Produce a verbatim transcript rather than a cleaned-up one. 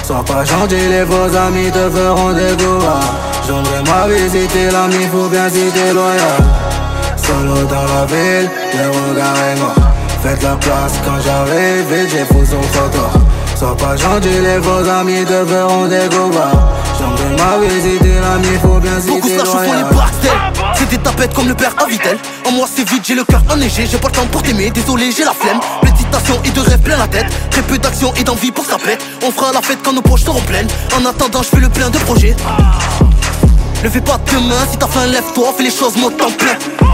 Sois pas gentil, les faux amis te feront découvrir. J'aimerais ma visiter l'ami, faut bien citer loyal. Solo dans la ville, le regard est noir. Faites la place quand j'arrive, vite j'ai fou son photo. Sois pas gentil, les faux amis te feront découvrir. J'aimerais ma visiter l'ami, faut bien citer Beaucoup se lâchent au fond loyal. les Barcel. C'est des tapettes comme le père Avitel. En moi c'est vide, j'ai le cœur enneigé. J'ai pas le temps pour t'aimer, désolé j'ai la flemme. Méditation et de rêves plein la tête. Très peu d'action et d'envie pour sa pète. On fera la fête quand nos poches seront pleines. En attendant je fais le plein de projets. Ne fais pas demain, si t'as faim lève-toi, fais les choses moi t'en plein.